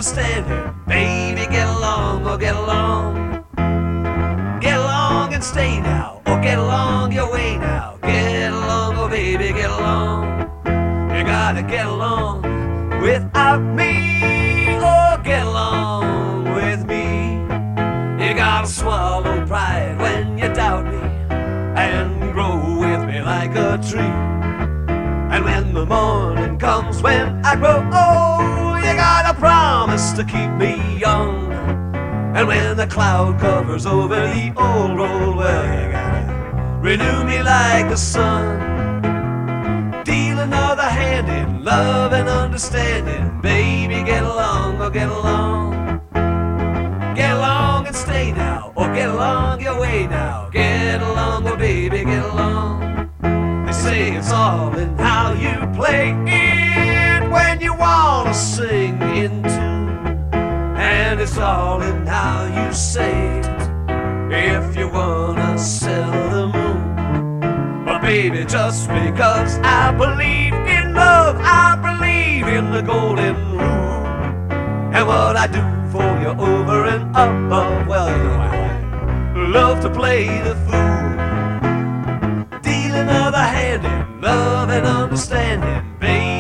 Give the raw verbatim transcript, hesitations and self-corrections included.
understanding. Baby, get along or get along. Get along and stay now, or get along your way now. Get along, oh baby, get along. You gotta get along without me, or get along with me. You gotta swallow pride when you doubt me, and grow with me like a tree. And when the morning comes, when I grow old, you gotta promise to keep me young. And when the cloud covers over the old road, well, you gotta renew me like the sun. Deal another hand in love and understanding. Baby, get along or get along. Get along and stay now, or get along your way now. Get along, oh baby, get along. They say it's all in how you play it when you wanna sing in tune. And it's all in how you say it if you wanna sell the moon. But baby, just because I believe in love, I believe in the golden rule. And what I do for you over and above, well, you know I love to play the fool. Deal another hand in love and understanding, baby.